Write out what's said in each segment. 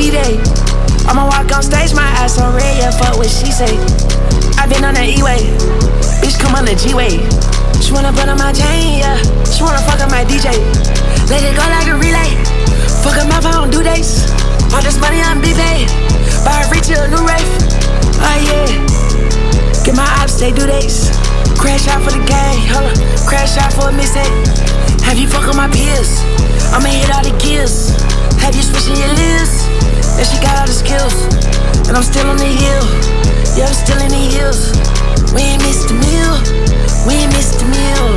B-Day. I'ma walk on stage, my ass on red, yeah, fuck what she say. I been on that E-way, bitch come on the G-way. She wanna put on my chain, yeah, she wanna fuck on my DJ. Let it go like a relay, fuck him up, I don't do dates. All this money I'm B-Bay, buy a reach to a new rave. Oh yeah, get my ops, they do dates. Crash out for the gang, hold up, crash out for a mistake. Have you fuck on my peers, I'ma hit all the gears. Have you switching your lips, and she got all the skills. And I'm still on the hill, yeah, I'm still in the hills. We ain't missed the meal, we ain't missed the meal.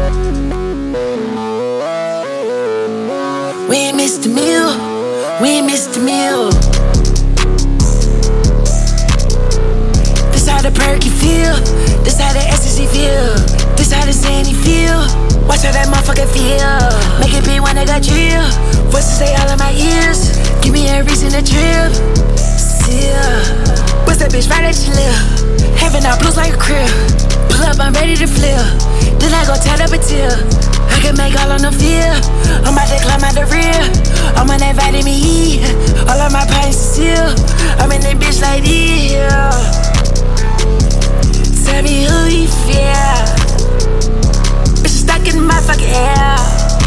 We ain't missed the meal, we ain't missed the meal. This how the perky feel, this how the ecstasy feel, this how the Zanny feel. Watch how that motherfucker feel. Make it big when I got chill. Voices say all in my ears. Give me a reason to trip. Yeah. What's that bitch right at your lip? Having out blues like a crib. Pull up, I'm ready to flip. Then I go tie up a tear. I can make all on the field. I'm about to climb out the rear. I'm on that vitamin E. All of my pints are sealed. I'm in that bitch like this. Yeah. Tell me who you fear. Stuck in my fucking hair.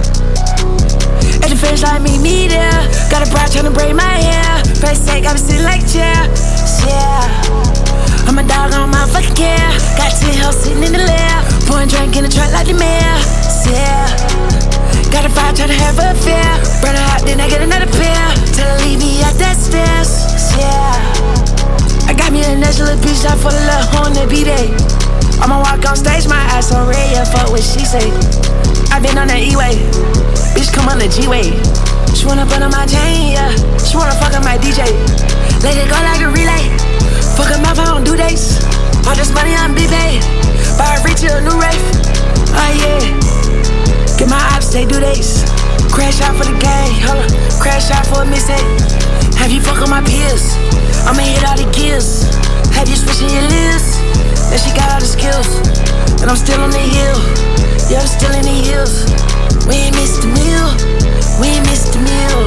At the finish line, meet me there. Got a bride tryna braid my hair. First sake, I been sitting like a chair. Yeah, I'm a dog on my fucking care. Got 10 hoes sitting in the lair. Pouring drink in the truck like the mayor. Yeah, got a vibe tryna have a affair. Burn her out, then I get another pair. Tell her leave me at that stairs. Yeah, I got me a nice little bitch out for the little hoe on the B-Day. I'ma walk on stage, my ass on red, yeah, fuck what she say. I been on that E-way, bitch come on the G-way. She wanna put on my chain, yeah, she wanna fuck on my DJ. Let it go like a relay, fuck him up, I don't do dates. All this money I'm B-Bay, buy a reach to a new rave. Oh yeah, get my ops, they do dates. Crash out for the gang, hold up, crash out for a mistake. Have you fuck on my peers, I'ma hit all the gears. Have you switching your lips, and she got all the skills. And I'm still on the hill, yeah, I'm still in the hills. We ain't missed the meal, we ain't missed the meal.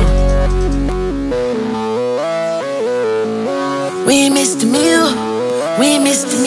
We ain't missed the meal, we ain't missed the